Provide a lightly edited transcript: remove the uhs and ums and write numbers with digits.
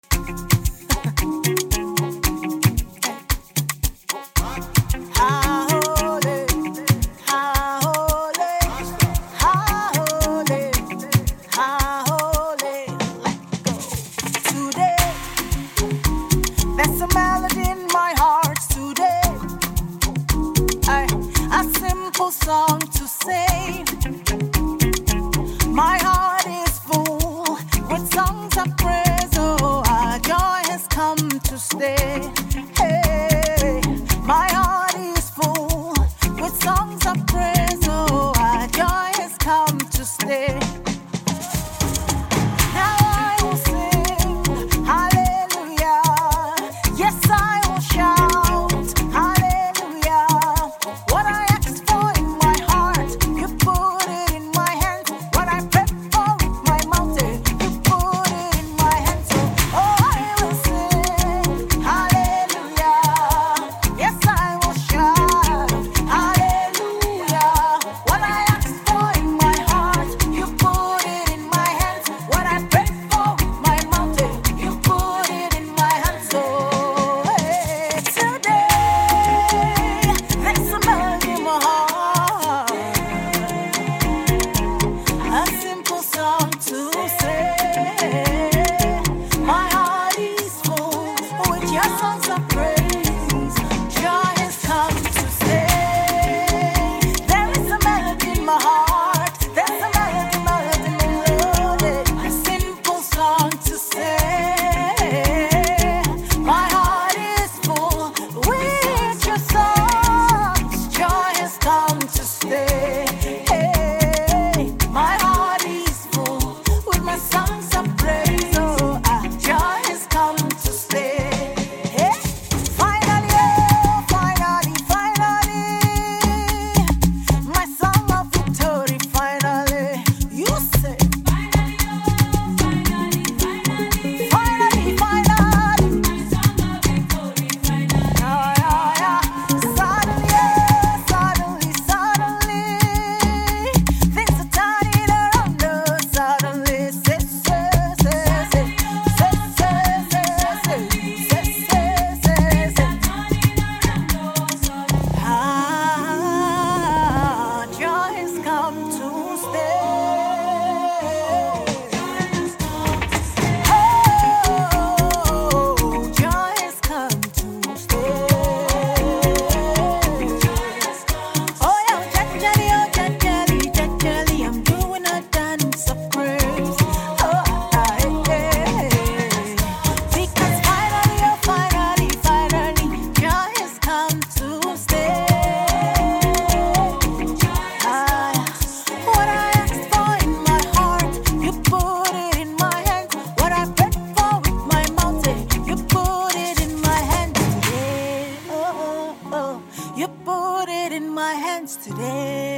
There's a melody in my heart today. A simple song to sing. My heart is full with songs of praise. Oh, our joy has come to stay. Hey, my heart is full with songs of praise. Oh, our joy has come to stay. Now I will sing hallelujah. Yes, I will shout hallelujah. What I asked for in my heart, you put it in my hands. What I prayed for with my mouth, you put it in my hands. Oh, I will sing hallelujah. Yes, I will shout hallelujah. What I asked for in my heart, you put it in my hands. What I prayed for with my mouth, you put it in my hands. Oh, hey, today there's a melody in my heart, a simple song to say. My heart is full with your songs of praise. Joy has come to stay. There is a melody in my heart. There's a melody, a simple song to say. My heart is full with your songs. Joy has come to stay. Hey, my heart is full with my songs of praise. Oh, joy has come to stay. Hey, finally, oh, finally, my song of victory. Finally, you say. Finally, suddenly, things are turning around us. Suddenly, joy has come to stay. Oh, joy has come to stay. Oh, yeah, Jajali, I'm doing a dance of praise. Oh, because finally, joy has come to stay. What I asked for in my heart, you put it in my hands. What I prayed for with my mouth, you put it in my hands today. Oh, you put it in my hands today.